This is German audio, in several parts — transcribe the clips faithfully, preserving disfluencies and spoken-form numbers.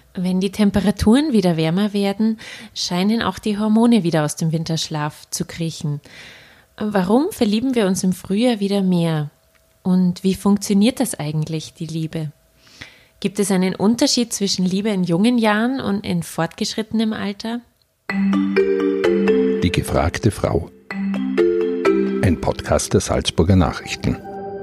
Wenn die Temperaturen wieder wärmer werden, scheinen auch die Hormone wieder aus dem Winterschlaf zu kriechen. Warum verlieben wir uns im Frühjahr wieder mehr? Und wie funktioniert das eigentlich, die Liebe? Gibt es einen Unterschied zwischen Liebe in jungen Jahren und in fortgeschrittenem Alter? Die gefragte Frau. Ein Podcast der Salzburger Nachrichten.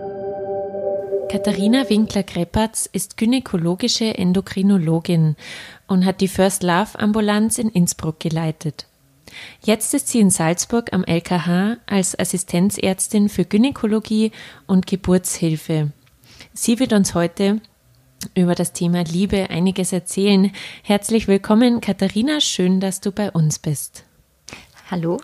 Katharina Winkler-Krepatz ist gynäkologische Endokrinologin und hat die First Love Ambulanz in Innsbruck geleitet. Jetzt ist sie in Salzburg am L K H als Assistenzärztin für Gynäkologie und Geburtshilfe. Sie wird uns heute über das Thema Liebe einiges erzählen. Herzlich willkommen, Katharina. Schön, dass du bei uns bist. Hallo.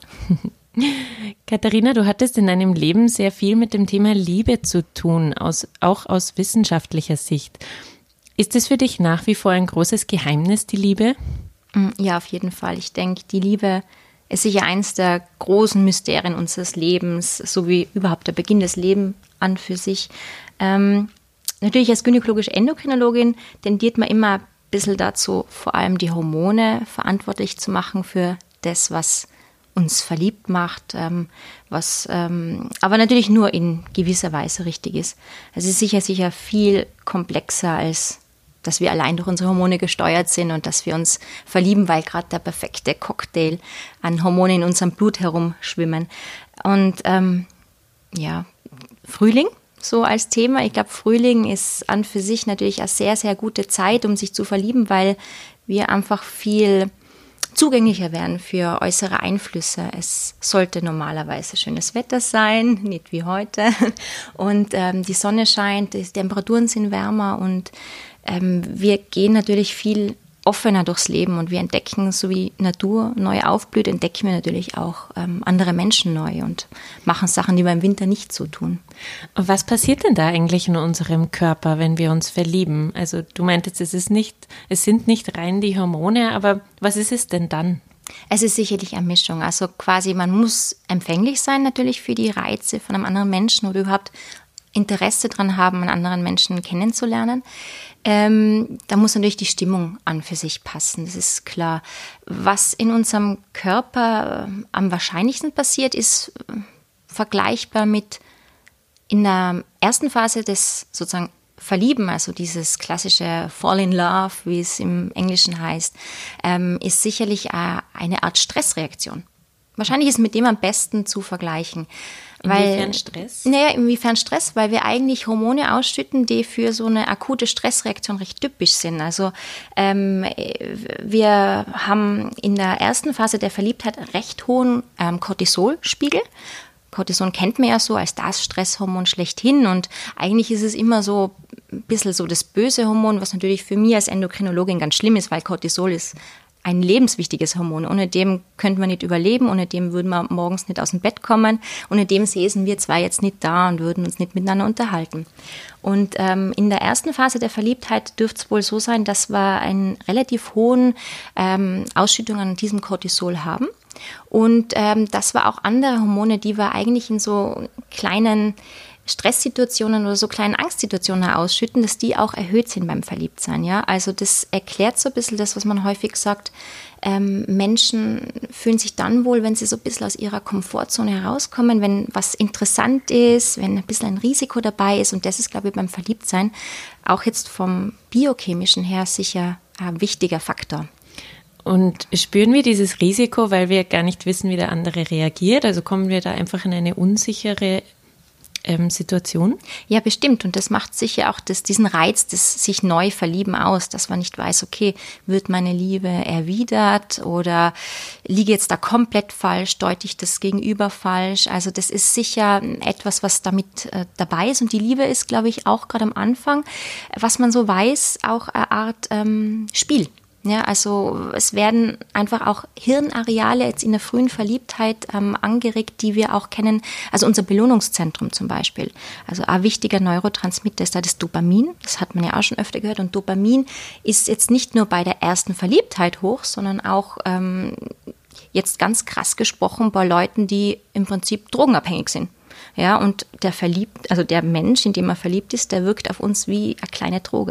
Katharina, du hattest in deinem Leben sehr viel mit dem Thema Liebe zu tun, aus, auch aus wissenschaftlicher Sicht. Ist es für dich nach wie vor ein großes Geheimnis, die Liebe? Ja, auf jeden Fall. Ich denke, die Liebe ist sicher eins der großen Mysterien unseres Lebens, so wie überhaupt der Beginn des Lebens an für sich. Ähm, natürlich als gynäkologische Endokrinologin tendiert man immer ein bisschen dazu, vor allem die Hormone verantwortlich zu machen für das, was uns verliebt macht, ähm, was ähm, aber natürlich nur in gewisser Weise richtig ist. Es ist sicher, sicher viel komplexer, als dass wir allein durch unsere Hormone gesteuert sind und dass wir uns verlieben, weil gerade der perfekte Cocktail an Hormonen in unserem Blut herumschwimmen. Und ähm, ja, Frühling so als Thema. Ich glaube, Frühling ist an für sich natürlich eine sehr, sehr gute Zeit, um sich zu verlieben, weil wir einfach viel zugänglicher werden für äußere Einflüsse. Es sollte normalerweise schönes Wetter sein, nicht wie heute. Und ähm, die Sonne scheint, die Temperaturen sind wärmer und ähm, wir gehen natürlich viel offener durchs Leben und wir entdecken, so wie Natur neu aufblüht, entdecken wir natürlich auch ähm, andere Menschen neu und machen Sachen, die wir im Winter nicht so tun. Und was passiert denn da eigentlich in unserem Körper, wenn wir uns verlieben? Also du meintest, es ist nicht, es sind nicht rein die Hormone, aber was ist es denn dann? Es ist sicherlich eine Mischung. Also quasi, man muss empfänglich sein natürlich für die Reize von einem anderen Menschen oder überhaupt Interesse daran haben, einen anderen Menschen kennenzulernen. Ähm, da muss natürlich die Stimmung an für sich passen, das ist klar. Was in unserem Körper äh, am wahrscheinlichsten passiert, ist äh, vergleichbar mit in der ersten Phase des sozusagen Verlieben, also dieses klassische Fall in Love, wie es im Englischen heißt, ähm, ist sicherlich äh, eine Art Stressreaktion. Wahrscheinlich ist mit dem am besten zu vergleichen. Inwiefern weil, Stress? Naja, inwiefern Stress? Weil wir eigentlich Hormone ausschütten, die für so eine akute Stressreaktion recht typisch sind. Also ähm, wir haben in der ersten Phase der Verliebtheit recht hohen ähm, Cortisolspiegel. Cortison kennt man ja so als das Stresshormon schlechthin und eigentlich ist es immer so ein bisschen so das böse Hormon, was natürlich für mich als Endokrinologin ganz schlimm ist, weil Cortisol ist ein lebenswichtiges Hormon. Ohne dem könnte man nicht überleben, ohne dem würden wir morgens nicht aus dem Bett kommen, ohne dem säßen wir zwar jetzt nicht da und würden uns nicht miteinander unterhalten. Und ähm, in der ersten Phase der Verliebtheit dürfte es wohl so sein, dass wir einen relativ hohen ähm, Ausschüttung an diesem Cortisol haben. Und ähm, dass wir auch andere Hormone, die wir eigentlich in so kleinen Stresssituationen oder so kleinen Angstsituationen ausschütten, dass die auch erhöht sind beim Verliebtsein. Ja? Also das erklärt so ein bisschen das, was man häufig sagt, ähm, Menschen fühlen sich dann wohl, wenn sie so ein bisschen aus ihrer Komfortzone herauskommen, wenn was interessant ist, wenn ein bisschen ein Risiko dabei ist und das ist, glaube ich, beim Verliebtsein auch jetzt vom Biochemischen her sicher ein wichtiger Faktor. Und spüren wir dieses Risiko, weil wir gar nicht wissen, wie der andere reagiert? Also kommen wir da einfach in eine unsichere Ähm, Situation? Ja, bestimmt. Und das macht sicher auch das, diesen Reiz des sich neu verlieben aus, dass man nicht weiß, okay, wird meine Liebe erwidert oder liege jetzt da komplett falsch, deute ich das Gegenüber falsch. Also das ist sicher etwas, was damit äh, dabei ist. Und die Liebe ist, glaube ich, auch gerade am Anfang, was man so weiß, auch eine Art ähm, Spiel. Ja, also es werden einfach auch Hirnareale jetzt in der frühen Verliebtheit ähm, angeregt, die wir auch kennen. Also unser Belohnungszentrum zum Beispiel. Also ein wichtiger Neurotransmitter ist da das Dopamin. Das hat man ja auch schon öfter gehört. Und Dopamin ist jetzt nicht nur bei der ersten Verliebtheit hoch, sondern auch ähm, jetzt ganz krass gesprochen bei Leuten, die im Prinzip drogenabhängig sind. Ja, und der verliebt, also der Mensch, in dem er verliebt ist, der wirkt auf uns wie eine kleine Droge.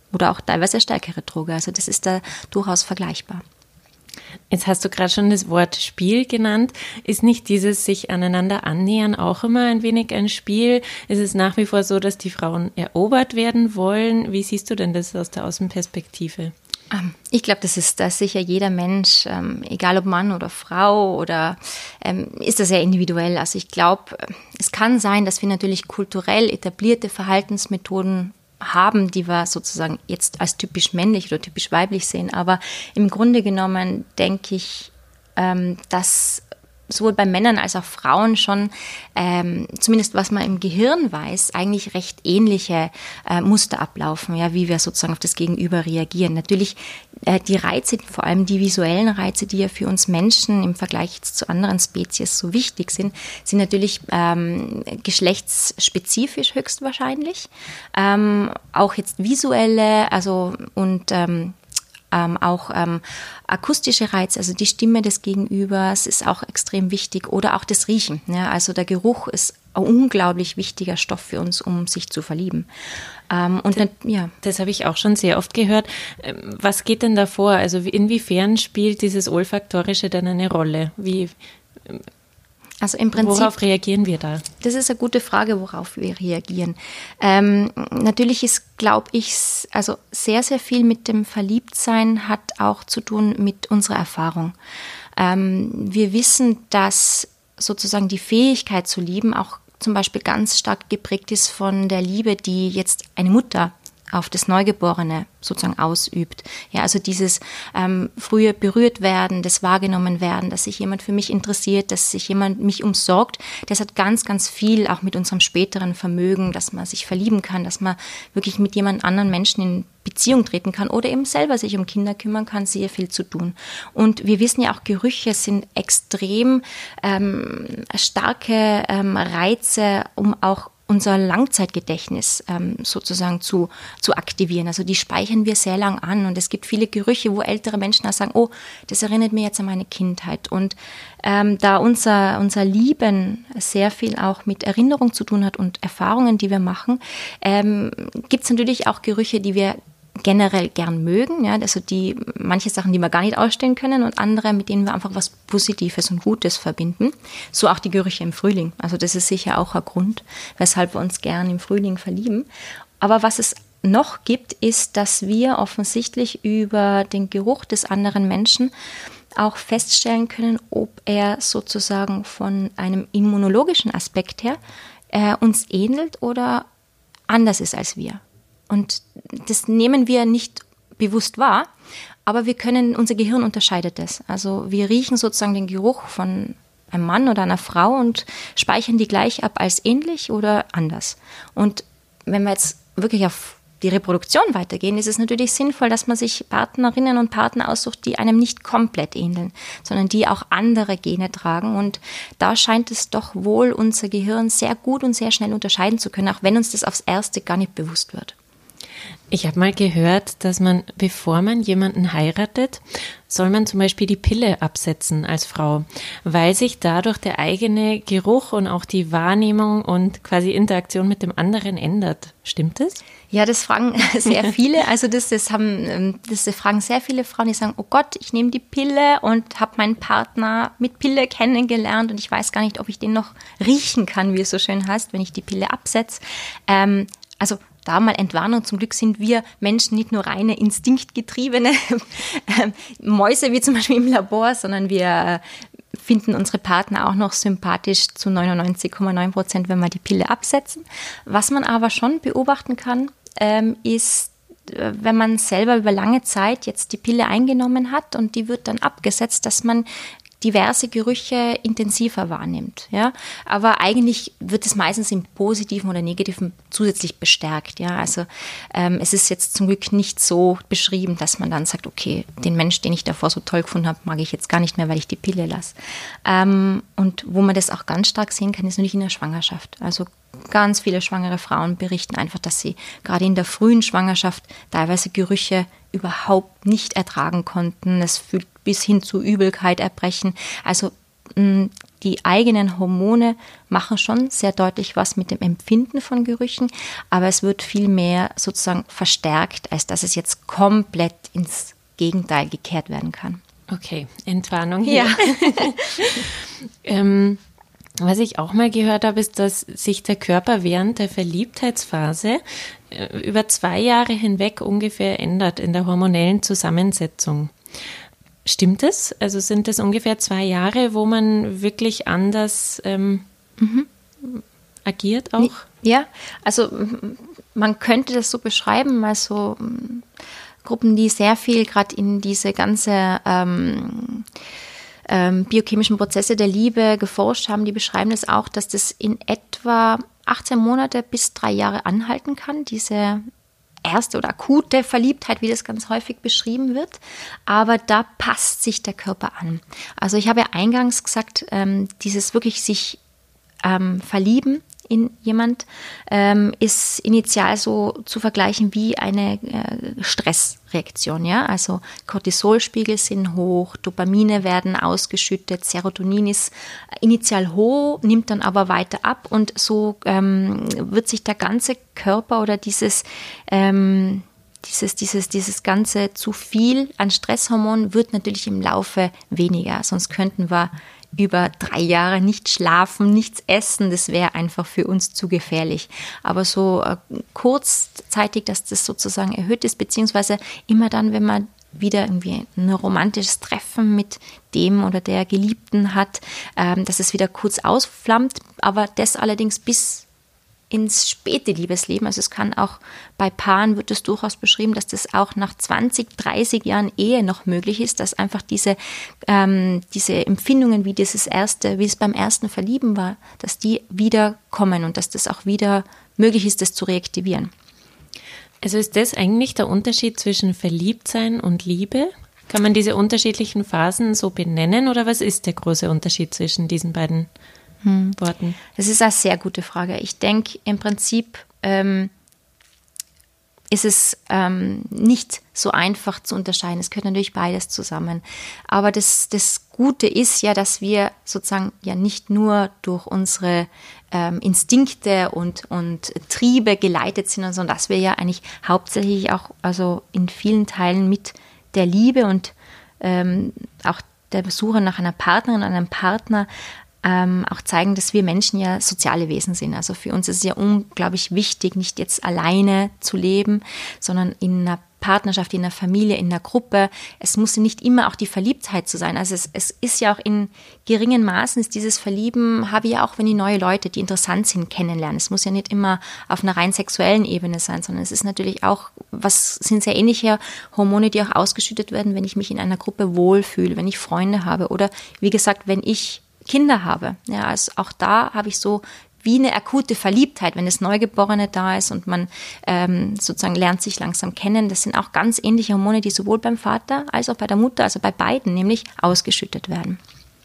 oder auch teilweise stärkere Droge. Also das ist da durchaus vergleichbar. Jetzt hast du gerade schon das Wort Spiel genannt. Ist nicht dieses sich aneinander annähern auch immer ein wenig ein Spiel? Ist es nach wie vor so, dass die Frauen erobert werden wollen? Wie siehst du denn das aus der Außenperspektive? Ich glaube, das ist da sicher jeder Mensch, ähm, egal ob Mann oder Frau, oder ähm, ist das sehr individuell. Also ich glaube, es kann sein, dass wir natürlich kulturell etablierte Verhaltensmethoden haben, die wir sozusagen jetzt als typisch männlich oder typisch weiblich sehen. Aber im Grunde genommen denke ich, ähm, dass sowohl bei Männern als auch Frauen schon, ähm, zumindest was man im Gehirn weiß, eigentlich recht ähnliche äh, Muster ablaufen, ja, wie wir sozusagen auf das Gegenüber reagieren. Natürlich äh, die Reize, vor allem die visuellen Reize, die ja für uns Menschen im Vergleich zu anderen Spezies so wichtig sind, sind natürlich ähm, geschlechtsspezifisch höchstwahrscheinlich. Ähm, auch jetzt visuelle, also und ähm, Ähm, auch ähm, akustische Reize, also die Stimme des Gegenübers ist auch extrem wichtig, oder auch das Riechen. Ja, also der Geruch ist ein unglaublich wichtiger Stoff für uns, um sich zu verlieben. Ähm, und das, dann, ja. Das habe ich auch schon sehr oft gehört. Was geht denn da vor? Also inwiefern spielt dieses Olfaktorische dann eine Rolle? Wie Also im Prinzip, worauf reagieren wir da? Das ist eine gute Frage, worauf wir reagieren. Ähm, natürlich ist, glaube ich, also sehr, sehr viel mit dem Verliebtsein hat auch zu tun mit unserer Erfahrung. Ähm, wir wissen, dass sozusagen die Fähigkeit zu lieben auch zum Beispiel ganz stark geprägt ist von der Liebe, die jetzt eine Mutter auf das Neugeborene sozusagen ausübt. Ja, also dieses ähm, frühe berührt werden, das wahrgenommen werden, dass sich jemand für mich interessiert, dass sich jemand mich umsorgt, das hat ganz, ganz viel auch mit unserem späteren Vermögen, dass man sich verlieben kann, dass man wirklich mit jemand anderen Menschen in Beziehung treten kann oder eben selber sich um Kinder kümmern kann, sehr viel zu tun. Und wir wissen ja auch, Gerüche sind extrem ähm, starke ähm, Reize, um auch unser Langzeitgedächtnis ähm, sozusagen zu, zu aktivieren. Also die speichern wir sehr lang an, und es gibt viele Gerüche, wo ältere Menschen auch sagen, oh, das erinnert mich jetzt an meine Kindheit. Und ähm, da unser, unser Lieben sehr viel auch mit Erinnerung zu tun hat und Erfahrungen, die wir machen, ähm, gibt es natürlich auch Gerüche, die wir generell gern mögen, ja, also die manche Sachen, die wir gar nicht ausstehen können, und andere, mit denen wir einfach was Positives und Gutes verbinden. So auch die Gerüche im Frühling. Also das ist sicher auch ein Grund, weshalb wir uns gern im Frühling verlieben. Aber was es noch gibt, ist, dass wir offensichtlich über den Geruch des anderen Menschen auch feststellen können, ob er sozusagen von einem immunologischen Aspekt her äh, uns ähnelt oder anders ist als wir. Und das nehmen wir nicht bewusst wahr, aber wir können, unser Gehirn unterscheidet das. Also wir riechen sozusagen den Geruch von einem Mann oder einer Frau und speichern die gleich ab als ähnlich oder anders. Und wenn wir jetzt wirklich auf die Reproduktion weitergehen, ist es natürlich sinnvoll, dass man sich Partnerinnen und Partner aussucht, die einem nicht komplett ähneln, sondern die auch andere Gene tragen. Und da scheint es doch wohl unser Gehirn sehr gut und sehr schnell unterscheiden zu können, auch wenn uns das aufs Erste gar nicht bewusst wird. Ich habe mal gehört, dass man, bevor man jemanden heiratet, soll man zum Beispiel die Pille absetzen als Frau, weil sich dadurch der eigene Geruch und auch die Wahrnehmung und quasi Interaktion mit dem anderen ändert. Stimmt das? Ja, das fragen sehr viele. Also das, das haben, das fragen sehr viele Frauen, die sagen, oh Gott, ich nehme die Pille und habe meinen Partner mit Pille kennengelernt und ich weiß gar nicht, ob ich den noch riechen kann, wie es so schön heißt, wenn ich die Pille absetze. Ähm, also da mal Entwarnung, zum Glück sind wir Menschen nicht nur reine instinktgetriebene Mäuse, wie zum Beispiel im Labor, sondern wir finden unsere Partner auch noch sympathisch zu neunundneunzig Komma neun Prozent, wenn wir die Pille absetzen. Was man aber schon beobachten kann, ähm, ist, wenn man selber über lange Zeit jetzt die Pille eingenommen hat und die wird dann abgesetzt, dass man diverse Gerüche intensiver wahrnimmt. Ja? Aber eigentlich wird es meistens im Positiven oder Negativen zusätzlich bestärkt. Ja? Also ähm, es ist jetzt zum Glück nicht so beschrieben, dass man dann sagt, okay, den Mensch, den ich davor so toll gefunden habe, mag ich jetzt gar nicht mehr, weil ich die Pille lasse. Ähm, und wo man das auch ganz stark sehen kann, ist natürlich in der Schwangerschaft. Also ganz viele schwangere Frauen berichten einfach, dass sie gerade in der frühen Schwangerschaft teilweise Gerüche überhaupt nicht ertragen konnten. Es fühlt bis hin zu Übelkeit, Erbrechen. Also mh, die eigenen Hormone machen schon sehr deutlich was mit dem Empfinden von Gerüchen, aber es wird viel mehr sozusagen verstärkt, als dass es jetzt komplett ins Gegenteil gekehrt werden kann. Okay, Entwarnung hier. Ja. ähm, was ich auch mal gehört habe, ist, dass sich der Körper während der Verliebtheitsphase äh, über zwei Jahre hinweg ungefähr ändert in der hormonellen Zusammensetzung. Stimmt es? Also sind das ungefähr zwei Jahre, wo man wirklich anders ähm, mhm. agiert auch? Ja, also man könnte das so beschreiben, also Gruppen, die sehr viel gerade in diese ganze ähm, ähm, biochemischen Prozesse der Liebe geforscht haben, die beschreiben das auch, dass das in etwa achtzehn Monate bis drei Jahre anhalten kann, diese erste oder akute Verliebtheit, wie das ganz häufig beschrieben wird, aber da passt sich der Körper an. Also ich habe ja eingangs gesagt, ähm, dieses wirklich sich ähm, verlieben in jemand ähm, ist initial so zu vergleichen wie eine äh, Stressreaktion. Ja? Also Cortisolspiegel sind hoch, Dopamine werden ausgeschüttet, Serotonin ist initial hoch, nimmt dann aber weiter ab und so ähm, wird sich der ganze Körper oder dieses ähm, Dieses, dieses, dieses ganze zu viel an Stresshormonen wird natürlich im Laufe weniger. Sonst könnten wir über drei Jahre nicht schlafen, nichts essen. Das wäre einfach für uns zu gefährlich. Aber so äh, kurzzeitig, dass das sozusagen erhöht ist, beziehungsweise immer dann, wenn man wieder irgendwie ein romantisches Treffen mit dem oder der Geliebten hat, ähm, dass es wieder kurz ausflammt. Aber das allerdings bis ins späte Liebesleben, also es kann auch bei Paaren, wird es durchaus beschrieben, dass das auch nach zwanzig, dreißig Jahren Ehe noch möglich ist, dass einfach diese, ähm, diese Empfindungen, wie dieses erste, wie es beim ersten Verlieben war, dass die wieder kommen und dass das auch wieder möglich ist, das zu reaktivieren. Also ist das eigentlich der Unterschied zwischen Verliebtsein und Liebe? Kann man diese unterschiedlichen Phasen so benennen oder was ist der große Unterschied zwischen diesen beiden Hm. Worten? Das ist eine sehr gute Frage. Ich denke, im Prinzip ähm, ist es ähm, nicht so einfach zu unterscheiden. Es gehört natürlich beides zusammen. Aber das, das Gute ist ja, dass wir sozusagen ja nicht nur durch unsere ähm, Instinkte und, und Triebe geleitet sind, sondern dass wir ja eigentlich hauptsächlich auch also in vielen Teilen mit der Liebe und ähm, auch der Suche nach einer Partnerin, einem Partner Ähm, auch zeigen, dass wir Menschen ja soziale Wesen sind. Also für uns ist es ja unglaublich wichtig, nicht jetzt alleine zu leben, sondern in einer Partnerschaft, in einer Familie, in einer Gruppe. Es muss nicht immer auch die Verliebtheit zu sein. Also es, es ist ja auch in geringen Maßen, ist dieses Verlieben, habe ich ja auch, wenn ich neue Leute, die interessant sind, kennenlernen. Es muss ja nicht immer auf einer rein sexuellen Ebene sein, sondern es ist natürlich auch, was sind sehr ähnliche Hormone, die auch ausgeschüttet werden, wenn ich mich in einer Gruppe wohlfühle, wenn ich Freunde habe oder wie gesagt, wenn ich Kinder habe. Ja, also auch da habe ich so wie eine akute Verliebtheit, wenn das Neugeborene da ist und man ähm, sozusagen lernt sich langsam kennen. Das sind auch ganz ähnliche Hormone, die sowohl beim Vater als auch bei der Mutter, also bei beiden nämlich ausgeschüttet werden.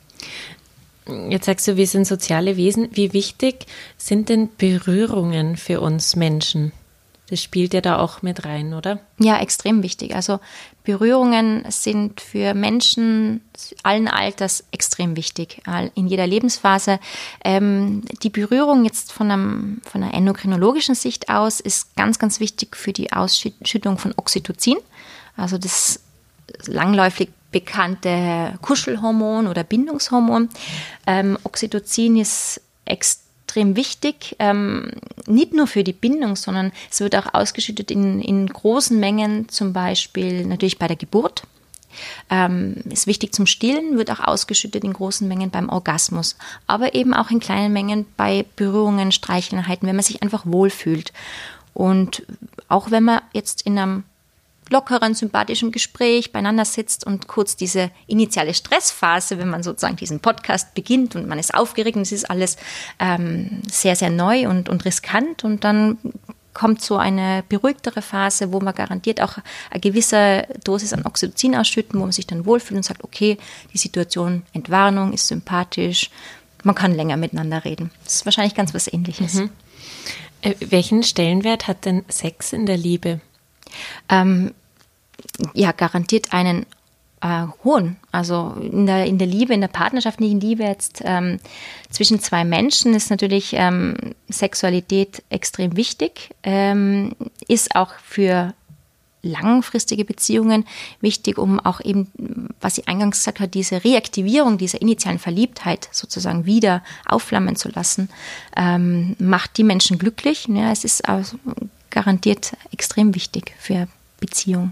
Jetzt sagst du, wir sind soziale Wesen. Wie wichtig sind denn Berührungen für uns Menschen? Das spielt ja da auch mit rein, oder? Ja, extrem wichtig. Also Berührungen sind für Menschen allen Alters extrem wichtig, in jeder Lebensphase. Ähm, die Berührung jetzt von, einem, von einer endokrinologischen Sicht aus ist ganz, ganz wichtig für die Ausschüttung von Oxytocin, also das langläufig bekannte Kuschelhormon oder Bindungshormon. Ähm, Oxytocin ist extrem extrem wichtig, ähm, nicht nur für die Bindung, sondern es wird auch ausgeschüttet in, in großen Mengen, zum Beispiel natürlich bei der Geburt. Ähm, ist wichtig zum Stillen, wird auch ausgeschüttet in großen Mengen beim Orgasmus, aber eben auch in kleinen Mengen bei Berührungen, Streicheleinheiten, wenn man sich einfach wohlfühlt. Und auch wenn man jetzt in einem lockeren, sympathischen Gespräch beieinander sitzt und kurz diese initiale Stressphase, wenn man sozusagen diesen Podcast beginnt und man ist aufgeregt und es ist alles ähm, sehr, sehr neu und, und riskant und dann kommt so eine beruhigtere Phase, wo man garantiert auch eine gewisse Dosis an Oxytocin ausschütten, wo man sich dann wohlfühlt und sagt, okay, die Situation, Entwarnung ist sympathisch, man kann länger miteinander reden. Das ist wahrscheinlich ganz was Ähnliches. Mhm. Äh, welchen Stellenwert hat denn Sex in der Liebe? Ähm, ja, garantiert einen äh, hohen. Also in der, in der Liebe, in der partnerschaftlichen Liebe jetzt ähm, zwischen zwei Menschen ist natürlich ähm, Sexualität extrem wichtig, ähm, ist auch für langfristige Beziehungen wichtig, um auch eben, was sie eingangs gesagt hat, diese Reaktivierung dieser initialen Verliebtheit sozusagen wieder aufflammen zu lassen, ähm, macht die Menschen glücklich. Ja, es ist also garantiert extrem wichtig für Beziehung.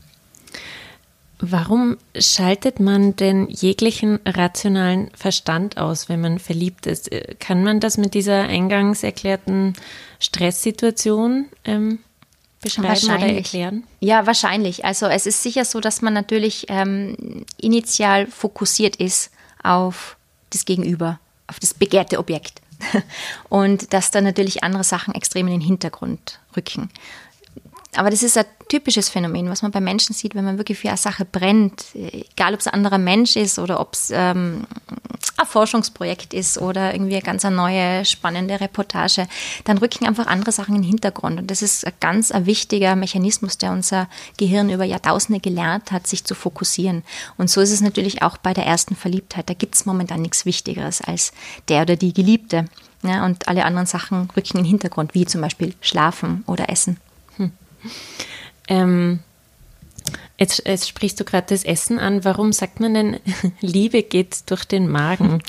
Warum schaltet man denn jeglichen rationalen Verstand aus, wenn man verliebt ist? Kann man das mit dieser eingangs erklärten Stresssituation ähm, beschreiben oder erklären? Ja, wahrscheinlich. Also es ist sicher so, dass man natürlich ähm, initial fokussiert ist auf das Gegenüber, auf das begehrte Objekt. Und dass dann natürlich andere Sachen extrem in den Hintergrund rücken. Aber das ist ein typisches Phänomen, was man bei Menschen sieht, wenn man wirklich für eine Sache brennt, egal ob es ein anderer Mensch ist oder ob es ähm, ein Forschungsprojekt ist oder irgendwie eine ganz neue, spannende Reportage, dann rücken einfach andere Sachen in den Hintergrund. Und das ist ein ganz ein wichtiger Mechanismus, der unser Gehirn über Jahrtausende gelernt hat, sich zu fokussieren. Und so ist es natürlich auch bei der ersten Verliebtheit. Da gibt es momentan nichts Wichtigeres als der oder die Geliebte. Ja, und alle anderen Sachen rücken in den Hintergrund, wie zum Beispiel Schlafen oder Essen. Hm. Ähm, jetzt, jetzt sprichst du gerade das Essen an. Warum sagt man denn, Liebe geht durch den Magen?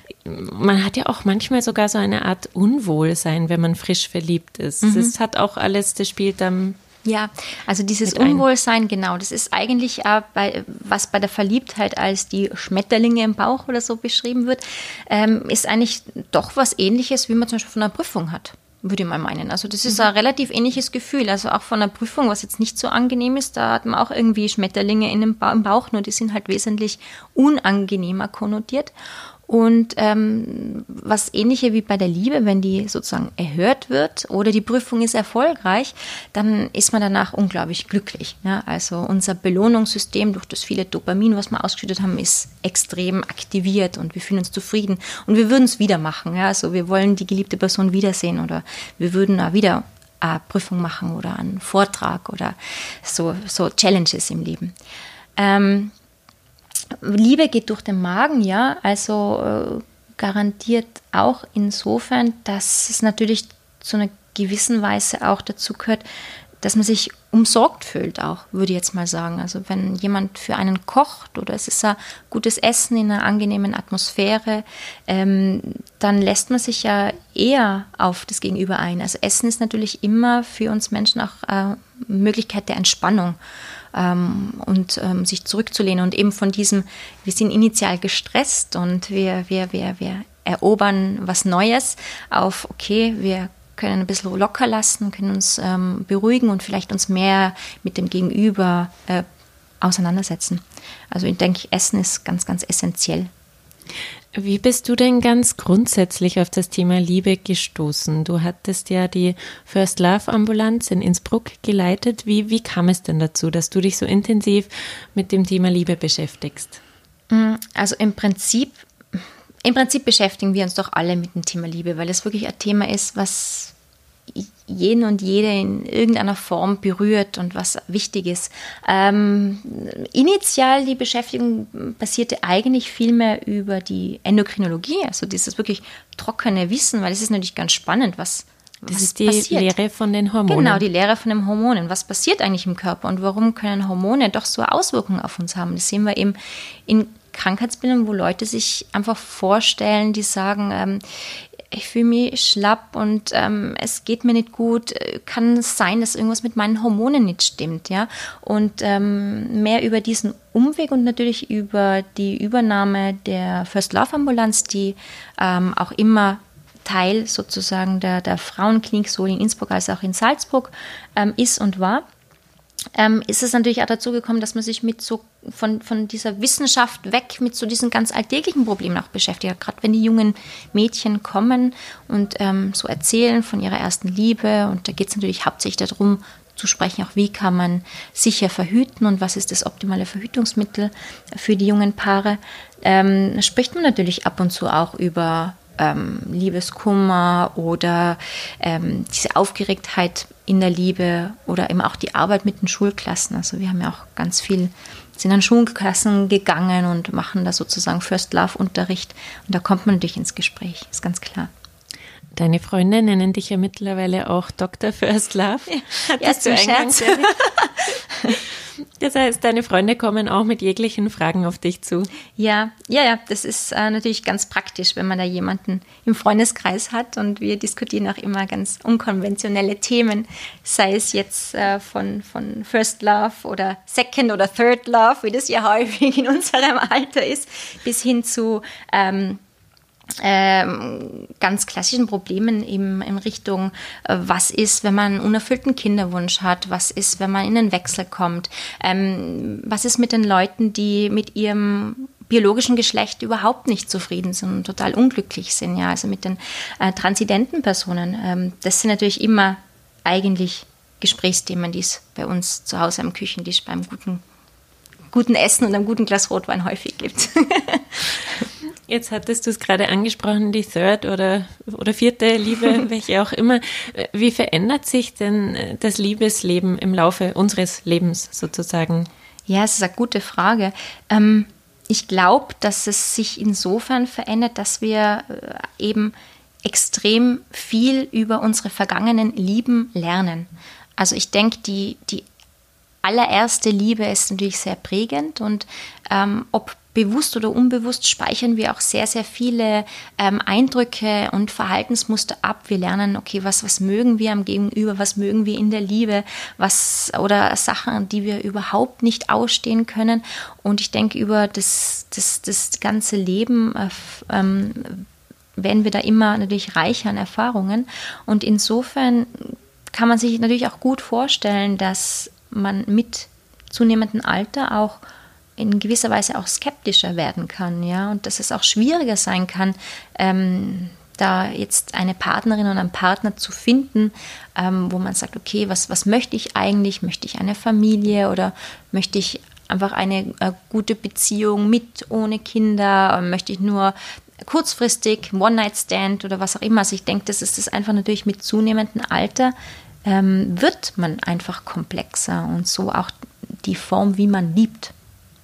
Man hat ja auch manchmal sogar so eine Art Unwohlsein, wenn man frisch verliebt ist. Mhm. Das hat auch alles, das spielt dann. Ja, also dieses Unwohlsein, genau, das ist eigentlich auch bei, was bei der Verliebtheit als die Schmetterlinge im Bauch oder so beschrieben wird, ähm, ist eigentlich doch was Ähnliches, wie man zum Beispiel von einer Prüfung hat, würde ich mal meinen. Also das ist ein relativ ähnliches Gefühl, also auch von einer Prüfung, was jetzt nicht so angenehm ist, da hat man auch irgendwie Schmetterlinge in dem ba- im Bauch, nur die sind halt wesentlich unangenehmer konnotiert. Und ähm, was Ähnliche wie bei der Liebe, wenn die sozusagen erhört wird oder die Prüfung ist erfolgreich, dann ist man danach unglaublich glücklich. Ja? Also unser Belohnungssystem durch das viele Dopamin, was wir ausgeschüttet haben, ist extrem aktiviert und wir fühlen uns zufrieden und wir würden es wieder machen. Ja? Also wir wollen die geliebte Person wiedersehen oder wir würden auch wieder eine Prüfung machen oder einen Vortrag oder so, so Challenges im Leben. Ähm, Liebe geht durch den Magen, ja, also äh, garantiert auch insofern, dass es natürlich zu einer gewissen Weise auch dazu gehört, dass man sich umsorgt fühlt auch, würde ich jetzt mal sagen. Also wenn jemand für einen kocht oder es ist ein gutes Essen in einer angenehmen Atmosphäre, ähm, dann lässt man sich ja eher auf das Gegenüber ein. Also Essen ist natürlich immer für uns Menschen auch eine Möglichkeit der Entspannung. Ähm, und ähm, sich zurückzulehnen und eben von diesem, wir sind initial gestresst und wir, wir, wir, wir erobern was Neues auf, okay, wir können ein bisschen locker lassen, können uns ähm, beruhigen und vielleicht uns mehr mit dem Gegenüber äh, auseinandersetzen. Also ich denke, Essen ist ganz, ganz essentiell. Wie bist du denn ganz grundsätzlich auf das Thema Liebe gestoßen? Du hattest ja die First Love Ambulanz in Innsbruck geleitet. Wie, wie kam es denn dazu, dass du dich so intensiv mit dem Thema Liebe beschäftigst? Also im Prinzip, im Prinzip beschäftigen wir uns doch alle mit dem Thema Liebe, weil es wirklich ein Thema ist, was jeden und jede in irgendeiner Form berührt und was wichtig ist. Ähm, initial die Beschäftigung basierte eigentlich viel mehr über die Endokrinologie, also dieses wirklich trockene Wissen, weil es ist natürlich ganz spannend, was Das was ist die passiert. Lehre von den Hormonen. Genau, die Lehre von den Hormonen. Was passiert eigentlich im Körper und warum können Hormone doch so Auswirkungen auf uns haben? Das sehen wir eben in Krankheitsbildern, wo Leute sich einfach vorstellen, die sagen, ähm, ich fühle mich schlapp und ähm, es geht mir nicht gut, kann es sein, dass irgendwas mit meinen Hormonen nicht stimmt, ja? Und ähm, mehr über diesen Umweg und natürlich über die Übernahme der First Love Ambulanz, die ähm, auch immer Teil sozusagen der, der Frauenklinik, sowohl in Innsbruck als auch in Salzburg ähm, ist und war, ähm, ist es natürlich auch dazu gekommen, dass man sich mit so von, von dieser Wissenschaft weg mit so diesen ganz alltäglichen Problemen auch beschäftigt. Gerade wenn die jungen Mädchen kommen und ähm, so erzählen von ihrer ersten Liebe, und da geht es natürlich hauptsächlich darum, zu sprechen, auch wie kann man sicher verhüten und was ist das optimale Verhütungsmittel für die jungen Paare, ähm, spricht man natürlich ab und zu auch über ähm, Liebeskummer oder ähm, diese Aufgeregtheit in der Liebe oder eben auch die Arbeit mit den Schulklassen. Also wir haben ja auch ganz viel sind an Schulklassen gegangen und machen da sozusagen First Love Unterricht. Und da kommt man natürlich ins Gespräch, ist ganz klar. Deine Freunde nennen dich ja mittlerweile auch Doktor First Love. Ja, ja zum Scherz. Das heißt, deine Freunde kommen auch mit jeglichen Fragen auf dich zu. Ja, ja, ja, das ist äh, natürlich ganz praktisch, wenn man da jemanden im Freundeskreis hat, und wir diskutieren auch immer ganz unkonventionelle Themen, sei es jetzt äh, von, von First Love oder Second oder Third Love, wie das ja häufig in unserem Alter ist, bis hin zu ähm, Ähm, ganz klassischen Problemen eben in Richtung, äh, was ist, wenn man einen unerfüllten Kinderwunsch hat, was ist, wenn man in den Wechsel kommt, ähm, was ist mit den Leuten, die mit ihrem biologischen Geschlecht überhaupt nicht zufrieden sind und total unglücklich sind, ja, also mit den äh, transidenten Personen. Ähm, das sind natürlich immer eigentlich Gesprächsthemen, die es bei uns zu Hause am Küchentisch beim guten, guten Essen und einem guten Glas Rotwein häufig gibt. Jetzt hattest du es gerade angesprochen, die Third oder, oder vierte Liebe, welche auch immer. Wie verändert sich denn das Liebesleben im Laufe unseres Lebens sozusagen? Ja, es ist eine gute Frage. Ähm, ich glaube, dass es sich insofern verändert, dass wir äh, eben extrem viel über unsere vergangenen Lieben lernen. Also ich denke, die, die allererste Liebe ist natürlich sehr prägend, und ähm, ob bewusst oder unbewusst speichern wir auch sehr, sehr viele ähm, Eindrücke und Verhaltensmuster ab. Wir lernen, okay, was, was mögen wir am Gegenüber, was mögen wir in der Liebe, was oder Sachen, die wir überhaupt nicht ausstehen können. Und ich denke, über das, das, das ganze Leben äh, ähm, werden wir da immer natürlich reicher an Erfahrungen. Und insofern kann man sich natürlich auch gut vorstellen, dass man mit zunehmendem Alter auch in gewisser Weise auch skeptischer werden kann, ja, und dass es auch schwieriger sein kann, ähm, da jetzt eine Partnerin oder einen Partner zu finden, ähm, wo man sagt, okay, was, was möchte ich eigentlich? Möchte ich eine Familie oder möchte ich einfach eine äh, gute Beziehung mit, ohne Kinder? Möchte ich nur kurzfristig One-Night-Stand oder was auch immer? Also ich denke, das ist das einfach natürlich mit zunehmendem Alter ähm, wird man einfach komplexer, und so auch die Form, wie man liebt.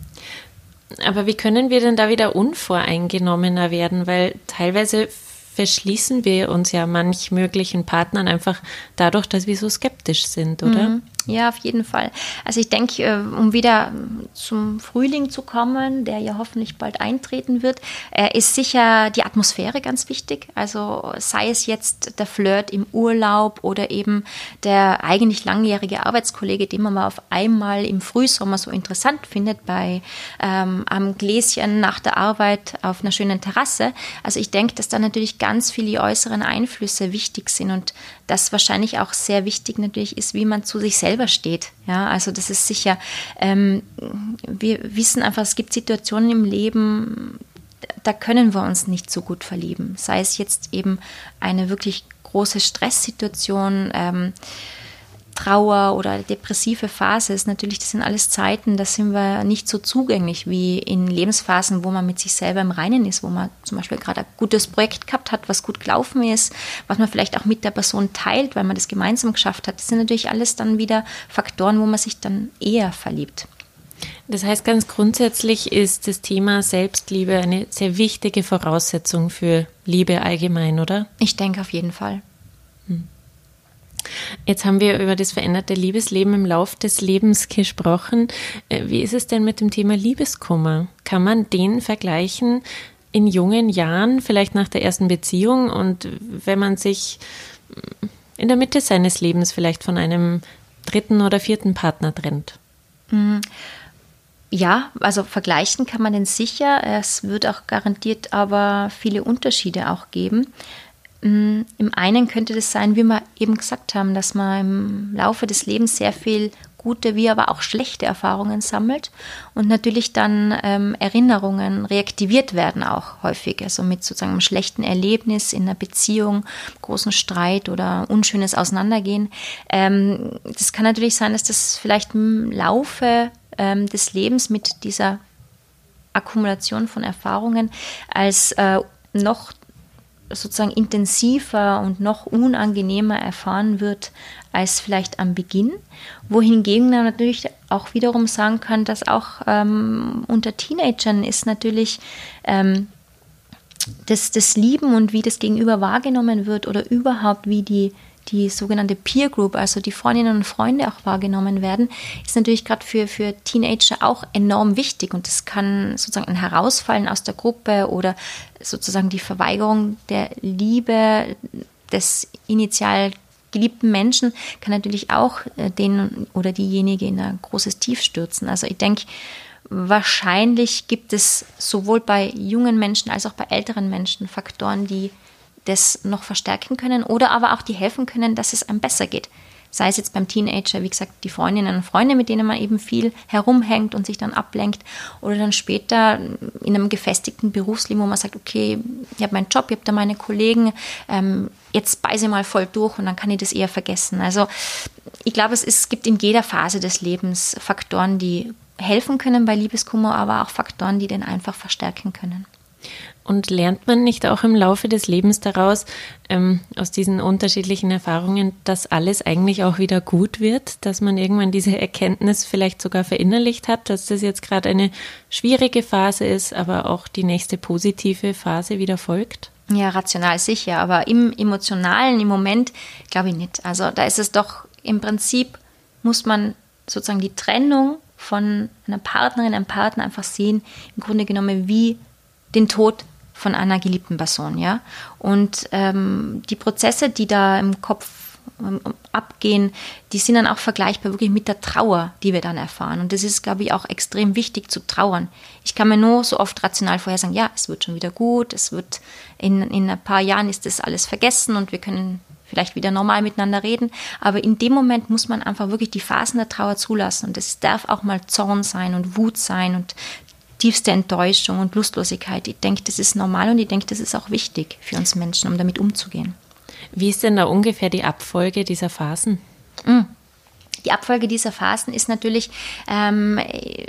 Aber wie können wir denn da wieder unvoreingenommener werden? Weil teilweise verschließen wir uns ja manch möglichen Partnern einfach dadurch, dass wir so skeptisch sind, oder? Mhm. Ja, auf jeden Fall. Also ich denke, um wieder zum Frühling zu kommen, der ja hoffentlich bald eintreten wird, ist sicher die Atmosphäre ganz wichtig. Also sei es jetzt der Flirt im Urlaub oder eben der eigentlich langjährige Arbeitskollege, den man mal auf einmal im Frühsommer so interessant findet, bei ähm, am Gläschen nach der Arbeit auf einer schönen Terrasse. Also ich denke, dass da natürlich ganz viele äußeren Einflüsse wichtig sind, und das wahrscheinlich auch sehr wichtig natürlich ist, wie man zu sich selber steht. Ja, also das ist sicher, ähm, wir wissen einfach, es gibt Situationen im Leben, da können wir uns nicht so gut verlieben. Sei es jetzt eben eine wirklich große Stresssituation, ähm, Trauer oder depressive Phase ist natürlich, das sind alles Zeiten, da sind wir nicht so zugänglich wie in Lebensphasen, wo man mit sich selber im Reinen ist, wo man zum Beispiel gerade ein gutes Projekt gehabt hat, was gut gelaufen ist, was man vielleicht auch mit der Person teilt, weil man das gemeinsam geschafft hat. Das sind natürlich alles dann wieder Faktoren, wo man sich dann eher verliebt. Das heißt, ganz grundsätzlich ist das Thema Selbstliebe eine sehr wichtige Voraussetzung für Liebe allgemein, oder? Ich denke auf jeden Fall. Hm. Jetzt haben wir über das veränderte Liebesleben im Lauf des Lebens gesprochen. Wie ist es denn mit dem Thema Liebeskummer? Kann man den vergleichen in jungen Jahren, vielleicht nach der ersten Beziehung, und wenn man sich in der Mitte seines Lebens vielleicht von einem dritten oder vierten Partner trennt? Ja, also vergleichen kann man den sicher. Es wird auch garantiert aber viele Unterschiede auch geben. Im einen könnte das sein, wie wir eben gesagt haben, dass man im Laufe des Lebens sehr viel gute, wie aber auch schlechte Erfahrungen sammelt und natürlich dann ähm, Erinnerungen reaktiviert werden auch häufig, also mit sozusagen einem schlechten Erlebnis in einer Beziehung, großen Streit oder unschönes Auseinandergehen. Ähm, das kann natürlich sein, dass das vielleicht im Laufe ähm, des Lebens mit dieser Akkumulation von Erfahrungen als äh, noch sozusagen intensiver und noch unangenehmer erfahren wird als vielleicht am Beginn. Wohingegen man natürlich auch wiederum sagen kann, dass auch ähm, unter Teenagern ist natürlich ähm, das, das Lieben und wie das Gegenüber wahrgenommen wird oder überhaupt wie die die sogenannte Peer Group, also die Freundinnen und Freunde auch wahrgenommen werden, ist natürlich gerade für, für Teenager auch enorm wichtig. Und das kann sozusagen ein Herausfallen aus der Gruppe oder sozusagen die Verweigerung der Liebe des initial geliebten Menschen kann natürlich auch den oder diejenige in ein großes Tief stürzen. Also ich denke, wahrscheinlich gibt es sowohl bei jungen Menschen als auch bei älteren Menschen Faktoren, die das noch verstärken können oder aber auch die helfen können, dass es einem besser geht. Sei es jetzt beim Teenager, wie gesagt, die Freundinnen und Freunde, mit denen man eben viel herumhängt und sich dann ablenkt, oder dann später in einem gefestigten Berufsleben, wo man sagt, okay, ich habe meinen Job, ich habe da meine Kollegen, ähm, jetzt beiße ich mal voll durch und dann kann ich das eher vergessen. Also ich glaube, es, ist, es gibt in jeder Phase des Lebens Faktoren, die helfen können bei Liebeskummer, aber auch Faktoren, die den einfach verstärken können. Und lernt man nicht auch im Laufe des Lebens daraus, ähm, aus diesen unterschiedlichen Erfahrungen, dass alles eigentlich auch wieder gut wird, dass man irgendwann diese Erkenntnis vielleicht sogar verinnerlicht hat, dass das jetzt gerade eine schwierige Phase ist, aber auch die nächste positive Phase wieder folgt? Ja, rational sicher, aber im Emotionalen, im Moment glaube ich nicht. Also da ist es doch im Prinzip, muss man sozusagen die Trennung von einer Partnerin, einem Partner einfach sehen, im Grunde genommen wie den Tod von einer geliebten Person, ja. Und ähm, die Prozesse, die da im Kopf ähm, abgehen, die sind dann auch vergleichbar wirklich mit der Trauer, die wir dann erfahren. Und das ist, glaube ich, auch extrem wichtig zu trauern. Ich kann mir nur so oft rational vorher sagen, ja, es wird schon wieder gut, es wird in, in ein paar Jahren ist das alles vergessen und wir können vielleicht wieder normal miteinander reden. Aber in dem Moment muss man einfach wirklich die Phasen der Trauer zulassen. Und es darf auch mal Zorn sein und Wut sein und tiefste Enttäuschung und Lustlosigkeit. Ich denke, das ist normal und ich denke, das ist auch wichtig für uns Menschen, um damit umzugehen. Wie ist denn da ungefähr die Abfolge dieser Phasen? Die Abfolge dieser Phasen ist natürlich, ähm,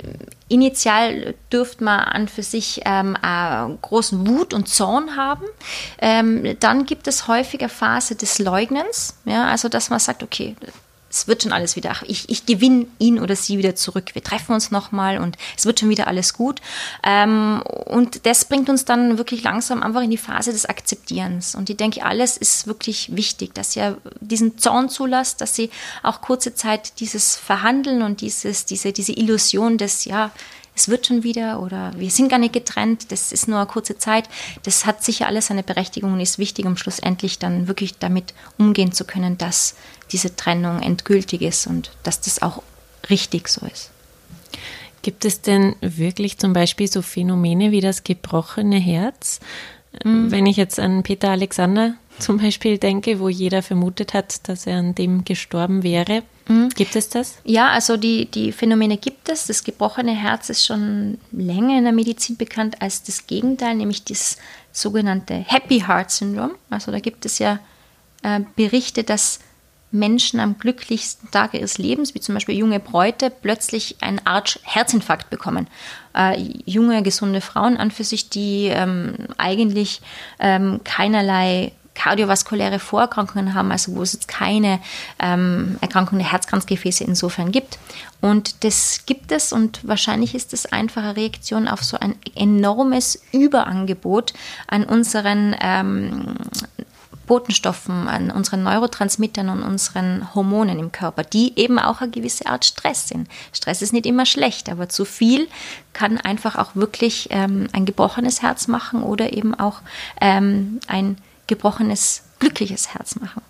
initial dürfte man an für sich ähm, großen Wut und Zorn haben. Ähm, dann gibt es häufig eine Phase des Leugnens, ja, also dass man sagt, okay, es wird schon alles wieder, ich, ich gewinne ihn oder sie wieder zurück. Wir treffen uns nochmal und es wird schon wieder alles gut. Ähm, und das bringt uns dann wirklich langsam einfach in die Phase des Akzeptierens. Und ich denke, alles ist wirklich wichtig, dass ihr diesen Zorn zulasst, dass sie auch kurze Zeit dieses Verhandeln und dieses, diese, diese Illusion des, ja, es wird schon wieder oder wir sind gar nicht getrennt, das ist nur eine kurze Zeit. Das hat sicher alles seine Berechtigung und ist wichtig, um schlussendlich dann wirklich damit umgehen zu können, dass diese Trennung endgültig ist und dass das auch richtig so ist. Gibt es denn wirklich zum Beispiel so Phänomene wie das gebrochene Herz? Mhm. Wenn ich jetzt an Peter Alexander zum Beispiel denke, wo jeder vermutet hat, dass er an dem gestorben wäre. Mhm. Gibt es das? Ja, also die, die Phänomene gibt es. Das gebrochene Herz ist schon länger in der Medizin bekannt als das Gegenteil, nämlich das sogenannte Happy Heart Syndrome. Also da gibt es ja äh, Berichte, dass Menschen am glücklichsten Tag ihres Lebens, wie zum Beispiel junge Bräute, plötzlich einen Art Herzinfarkt bekommen. Äh, junge, gesunde Frauen an für sich, die ähm, eigentlich ähm, keinerlei kardiovaskuläre Vorerkrankungen haben, also wo es jetzt keine ähm, Erkrankung der Herzkranzgefäße insofern gibt. Und das gibt es und wahrscheinlich ist es einfach eine Reaktion auf so ein enormes Überangebot an unseren ähm, Botenstoffen, an unseren Neurotransmittern und unseren Hormonen im Körper, die eben auch eine gewisse Art Stress sind. Stress ist nicht immer schlecht, aber zu viel kann einfach auch wirklich ähm, ein gebrochenes Herz machen oder eben auch ähm, ein gebrochenes, glückliches Herz machen.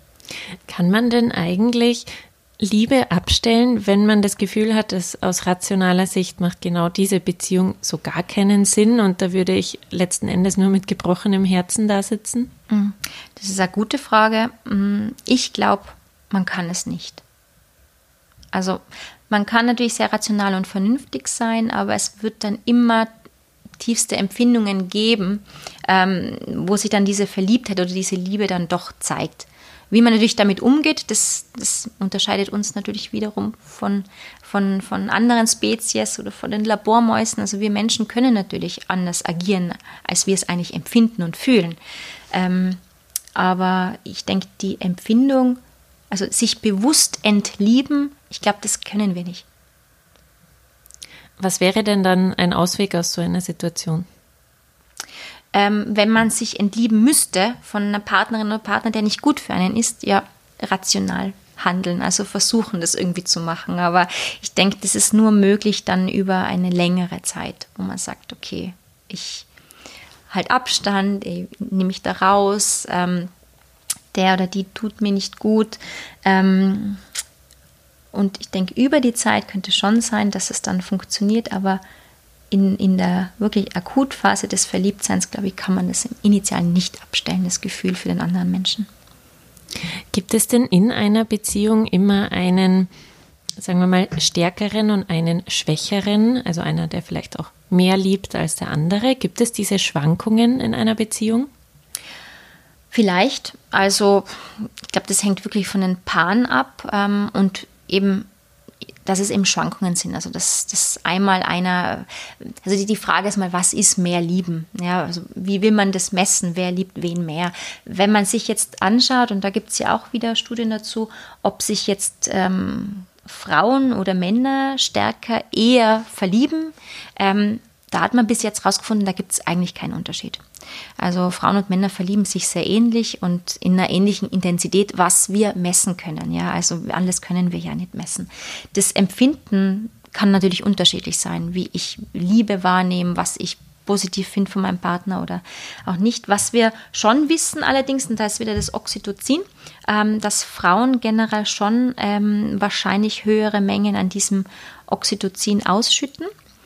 Kann man denn eigentlich Liebe abstellen, wenn man das Gefühl hat, dass aus rationaler Sicht macht genau diese Beziehung so gar keinen Sinn und da würde ich letzten Endes nur mit gebrochenem Herzen da sitzen? Das ist eine gute Frage. Ich glaube, man kann es nicht. Also man kann natürlich sehr rational und vernünftig sein, aber es wird dann immer tiefste Empfindungen geben, ähm, wo sich dann diese Verliebtheit oder diese Liebe dann doch zeigt. Wie man natürlich damit umgeht, das, das unterscheidet uns natürlich wiederum von, von, von anderen Spezies oder von den Labormäusen. Also wir Menschen können natürlich anders agieren, als wir es eigentlich empfinden und fühlen. Ähm, aber ich denke, die Empfindung, also sich bewusst entlieben, ich glaube, das können wir nicht. Was wäre denn dann ein Ausweg aus so einer Situation? Ähm, wenn man sich entlieben müsste von einer Partnerin oder Partner, der nicht gut für einen ist, ja, rational handeln, also versuchen, das irgendwie zu machen. Aber ich denke, das ist nur möglich dann über eine längere Zeit, wo man sagt, okay, ich halt Abstand, ich nehme mich da raus, ähm, der oder die tut mir nicht gut. Ähm, und ich denke, über die Zeit könnte schon sein, dass es dann funktioniert, aber in, in der wirklich Akutphase des Verliebtseins, glaube ich, kann man das im Initialen nicht abstellen, das Gefühl für den anderen Menschen. Gibt es denn in einer Beziehung immer einen, sagen wir mal, stärkeren und einen schwächeren, also einer, der vielleicht auch mehr liebt als der andere? Gibt es diese Schwankungen in einer Beziehung? Vielleicht. Also ich glaube, das hängt wirklich von den Paaren ab ähm, und eben, dass es eben Schwankungen sind. Also dass, dass einmal einer, also die, die Frage ist mal, was ist mehr lieben? Ja, also wie will man das messen? Wer liebt wen mehr? Wenn man sich jetzt anschaut, und da gibt es ja auch wieder Studien dazu, ob sich jetzt ähm, Frauen oder Männer stärker eher verlieben, ähm, da hat man bis jetzt rausgefunden, da gibt es eigentlich keinen Unterschied. Also Frauen und Männer verlieben sich sehr ähnlich und in einer ähnlichen Intensität, was wir messen können. Ja, also alles können wir ja nicht messen. Das Empfinden kann natürlich unterschiedlich sein, wie ich Liebe wahrnehme, was ich positiv finde von meinem Partner oder auch nicht. Was wir schon wissen allerdings, und da ist wieder das Oxytocin, ähm, dass Frauen generell schon ähm, wahrscheinlich höhere Mengen an diesem Oxytocin ausschütten.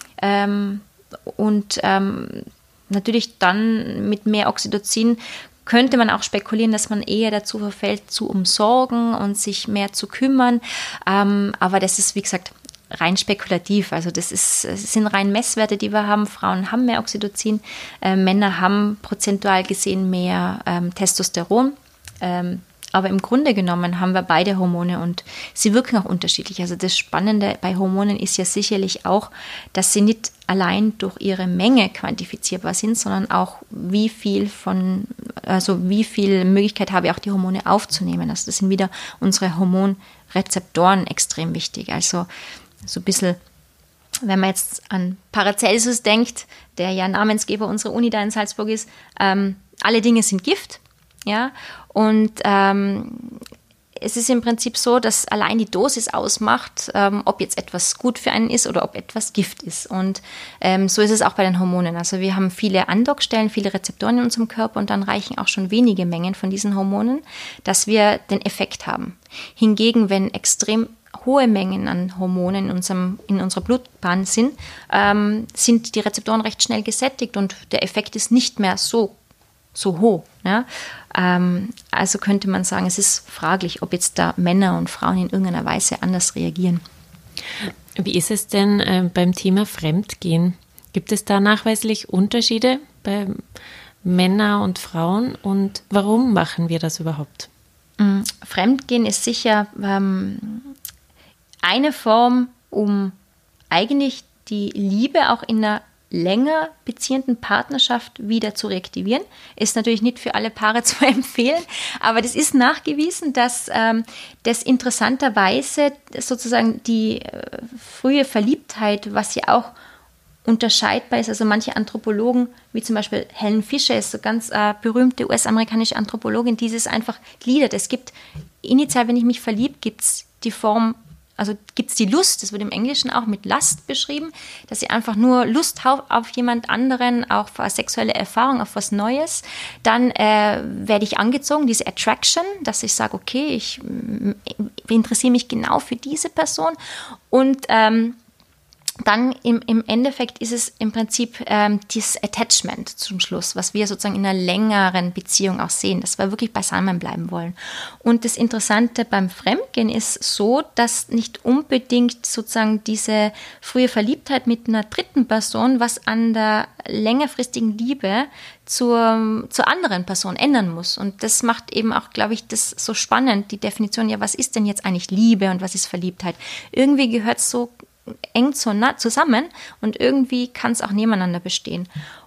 Ähm, und ähm, natürlich dann mit mehr Oxytocin könnte man auch spekulieren, dass man eher dazu verfällt, zu umsorgen und sich mehr zu kümmern. Ähm, aber das ist, wie gesagt, rein spekulativ. Also das, ist, das sind rein Messwerte, die wir haben. Frauen haben mehr Oxytocin, äh, Männer haben prozentual gesehen mehr ähm, Testosteron. Ähm, aber im Grunde genommen haben wir beide Hormone und sie wirken auch unterschiedlich. Also das Spannende bei Hormonen ist ja sicherlich auch, dass sie nicht allein durch ihre Menge quantifizierbar sind, sondern auch wie viel von, also wie viel Möglichkeit habe ich auch die Hormone aufzunehmen. Also das sind wieder unsere Hormonrezeptoren extrem wichtig. Also so ein bisschen, wenn man jetzt an Paracelsus denkt, der ja Namensgeber unserer Uni da in Salzburg ist, ähm, alle Dinge sind Gift, ja, und ähm, es ist im Prinzip so, dass allein die Dosis ausmacht, ähm, ob jetzt etwas gut für einen ist oder ob etwas Gift ist. Und ähm, so ist es auch bei den Hormonen. Also wir haben viele Andockstellen, viele Rezeptoren in unserem Körper und dann reichen auch schon wenige Mengen von diesen Hormonen, dass wir den Effekt haben. Hingegen, wenn extrem hohe Mengen an Hormonen in, unserem, in unserer Blutbahn sind, ähm, sind die Rezeptoren recht schnell gesättigt und der Effekt ist nicht mehr so so hoch. Ja? Ähm, also könnte man sagen, es ist fraglich, ob jetzt da Männer und Frauen in irgendeiner Weise anders reagieren. Wie ist es denn äh, beim Thema Fremdgehen? Gibt es da nachweislich Unterschiede bei Männern und Frauen und warum machen wir das überhaupt? Mhm. Fremdgehen ist sicher ähm, eine Form, um eigentlich die Liebe auch in einer länger beziehenden Partnerschaft wieder zu reaktivieren. Ist natürlich nicht für alle Paare zu empfehlen, aber das ist nachgewiesen, dass ähm, das interessanterweise sozusagen die äh, frühe Verliebtheit, was ja auch unterscheidbar ist, also manche Anthropologen, wie zum Beispiel Helen Fisher, ist so ganz äh, berühmte U S-amerikanische Anthropologin, die es einfach gliedert. Es gibt initial, wenn ich mich verliebe, gibt es die Form, also gibt es die Lust, das wird im Englischen auch mit Lust beschrieben, dass ich einfach nur Lust habe auf jemand anderen, auch auf sexuelle Erfahrung, auf was Neues. Dann äh, werde ich angezogen, diese Attraction, dass ich sage, okay, ich m- interessiere mich genau für diese Person. Und ähm, dann im, im Endeffekt ist es im Prinzip ähm, dieses Attachment zum Schluss, was wir sozusagen in einer längeren Beziehung auch sehen, dass wir wirklich beisammen bleiben wollen. Und das Interessante beim Fremdgehen ist so, dass nicht unbedingt sozusagen diese frühe Verliebtheit mit einer dritten Person was an der längerfristigen Liebe zur, zur anderen Person ändern muss. Und das macht eben auch, glaube ich, das so spannend, die Definition, ja, was ist denn jetzt eigentlich Liebe und was ist Verliebtheit? Irgendwie gehört es so eng zusammen und irgendwie kann es auch nebeneinander bestehen.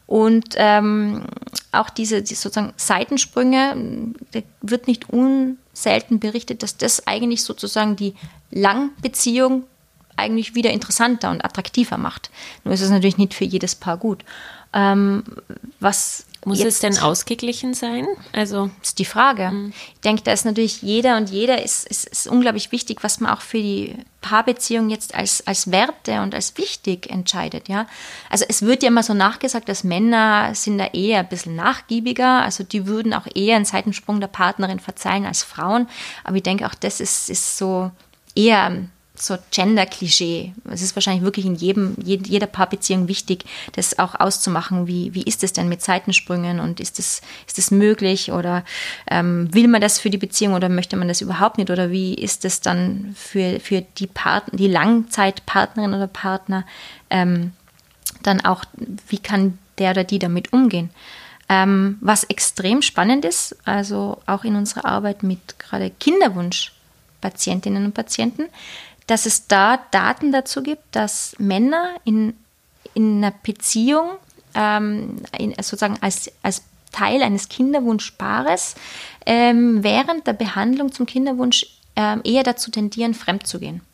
Und ähm, auch diese, die sozusagen Seitensprünge, da wird nicht unselten berichtet, dass das eigentlich sozusagen die Langbeziehung eigentlich wieder interessanter und attraktiver macht. Nur ist es natürlich nicht für jedes Paar gut. Ähm, was Muss es denn ausgeglichen sein? Also das ist die Frage. Mhm. Ich denke, da ist natürlich jeder und jeder ist, ist, ist unglaublich wichtig, was man auch für die Paarbeziehung jetzt als, als Werte und als wichtig entscheidet. Ja? Also es wird ja immer so nachgesagt, dass Männer sind da eher ein bisschen nachgiebiger, also die würden auch eher einen Seitensprung der Partnerin verzeihen als Frauen. Aber ich denke, auch das ist, ist so eher so Gender-Klischee. Es ist wahrscheinlich wirklich in jedem, jeder Paarbeziehung wichtig, das auch auszumachen, wie, wie ist es denn mit Seitensprüngen und ist das, ist das möglich oder ähm, will man das für die Beziehung oder möchte man das überhaupt nicht oder wie ist es dann für, für die, Part- die Langzeitpartnerin oder Partner ähm, dann auch, wie kann der oder die damit umgehen? Ähm, was extrem spannend ist, also auch in unserer Arbeit mit gerade Kinderwunschpatientinnen und Patienten, dass es da Daten dazu gibt, dass Männer in, in einer Beziehung ähm, in, sozusagen als, als Teil eines Kinderwunschpaares ähm, während der Behandlung zum Kinderwunsch ähm, eher dazu tendieren, fremd zu gehen.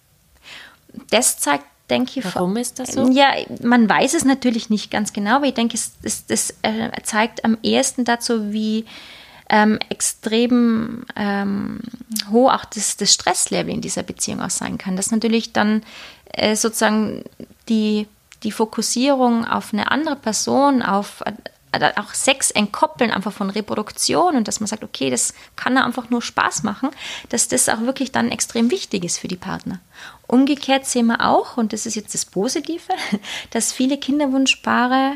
Das zeigt, denke ich... Warum ist das so? Ja, man weiß es natürlich nicht ganz genau, aber ich denke, es, es, das äh, zeigt am ehesten dazu, wie Ähm, extrem ähm, hoch auch das, das Stresslevel in dieser Beziehung auch sein kann. Dass natürlich dann äh, sozusagen die, die Fokussierung auf eine andere Person, auf äh, auch Sex entkoppeln, einfach von Reproduktion und dass man sagt, okay, das kann einfach nur Spaß machen, dass das auch wirklich dann extrem wichtig ist für die Partner. Umgekehrt sehen wir auch, und das ist jetzt das Positive, dass viele Kinderwunschpaare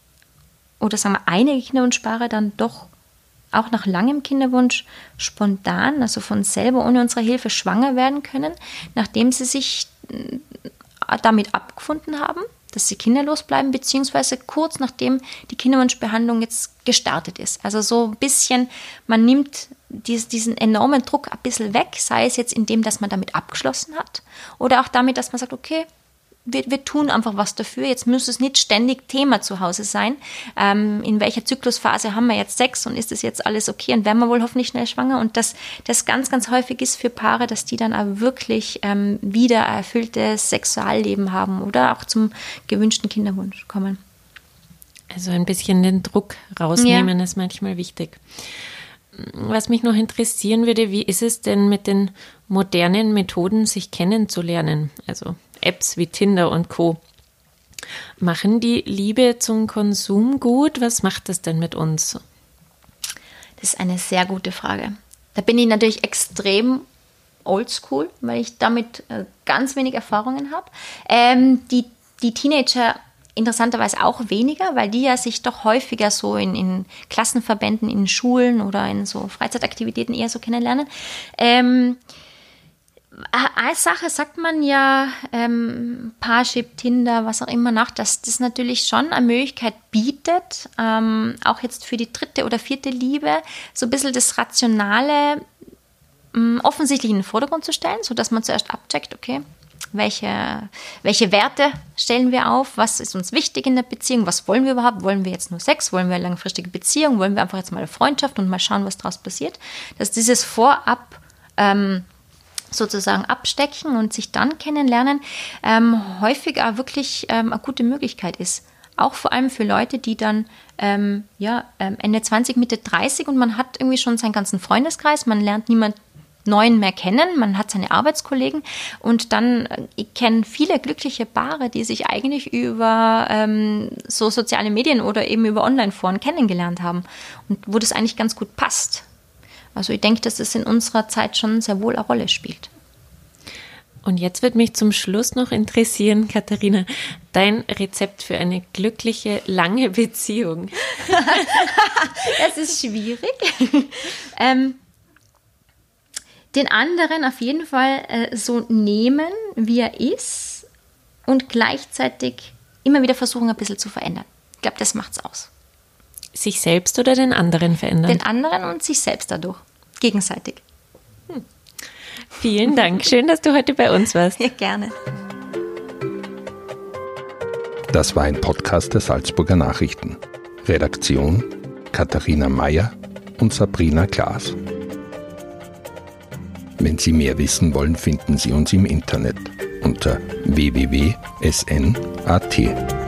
oder sagen wir einige Kinderwunschpaare dann doch auch nach langem Kinderwunsch spontan, also von selber ohne unsere Hilfe schwanger werden können, nachdem sie sich damit abgefunden haben, dass sie kinderlos bleiben, beziehungsweise kurz nachdem die Kinderwunschbehandlung jetzt gestartet ist. Also so ein bisschen, man nimmt dies, diesen enormen Druck ein bisschen weg, sei es jetzt indem, dass man damit abgeschlossen hat oder auch damit, dass man sagt, okay, Wir, wir tun einfach was dafür. Jetzt muss es nicht ständig Thema zu Hause sein. Ähm, in welcher Zyklusphase haben wir jetzt Sex und ist das jetzt alles okay und werden wir wohl hoffentlich schnell schwanger? Und das, das ganz, ganz häufig ist für Paare, dass die dann auch wirklich ähm, wieder ein erfülltes Sexualleben haben oder auch zum gewünschten Kinderwunsch kommen. Also ein bisschen den Druck rausnehmen Ja. ist manchmal wichtig. Was mich noch interessieren würde, wie ist es denn mit den modernen Methoden, sich kennenzulernen? Also Apps wie Tinder und Co. Machen die Liebe zum Konsum gut? Was macht das denn mit uns? Das ist eine sehr gute Frage. Da bin ich natürlich extrem oldschool, weil ich damit äh, ganz wenig Erfahrungen habe. Ähm, die, die Teenager interessanterweise auch weniger, weil die ja sich doch häufiger so in, in Klassenverbänden, in Schulen oder in so Freizeitaktivitäten eher so kennenlernen. Ähm, Als Sache sagt man ja, ähm, Parship, Tinder, was auch immer nach, dass das natürlich schon eine Möglichkeit bietet, ähm, auch jetzt für die dritte oder vierte Liebe, so ein bisschen das Rationale ähm, offensichtlich in den Vordergrund zu stellen, sodass man zuerst abcheckt, okay, welche, welche Werte stellen wir auf, was ist uns wichtig in der Beziehung, was wollen wir überhaupt, wollen wir jetzt nur Sex, wollen wir eine langfristige Beziehung, wollen wir einfach jetzt mal eine Freundschaft und mal schauen, was daraus passiert, dass dieses Vorab ähm, sozusagen abstecken und sich dann kennenlernen, ähm, häufig auch wirklich ähm, eine gute Möglichkeit ist. Auch vor allem für Leute, die dann ähm, ja, Ende zwanzig, Mitte dreißig und man hat irgendwie schon seinen ganzen Freundeskreis, man lernt niemand Neuen mehr kennen, man hat seine Arbeitskollegen und dann, ich kenne viele glückliche Paare, die sich eigentlich über ähm, so soziale Medien oder eben über Online-Foren kennengelernt haben und wo das eigentlich ganz gut passt. Also ich denke, dass das in unserer Zeit schon sehr wohl eine Rolle spielt. Und jetzt wird mich zum Schluss noch interessieren, Katharina, dein Rezept für eine glückliche, lange Beziehung. Das ist schwierig. ähm, den anderen auf jeden Fall äh, so nehmen, wie er ist und gleichzeitig immer wieder versuchen, ein bisschen zu verändern. Ich glaube, das macht's aus. Sich selbst oder den anderen verändern? Den anderen und sich selbst dadurch. Gegenseitig. Hm. Vielen Dank. Schön, dass du heute bei uns warst. Ja, gerne. Das war ein Podcast der Salzburger Nachrichten. Redaktion Katharina Mayer und Sabrina Klaas. Wenn Sie mehr wissen wollen, finden Sie uns im Internet unter w w w punkt s n punkt a t.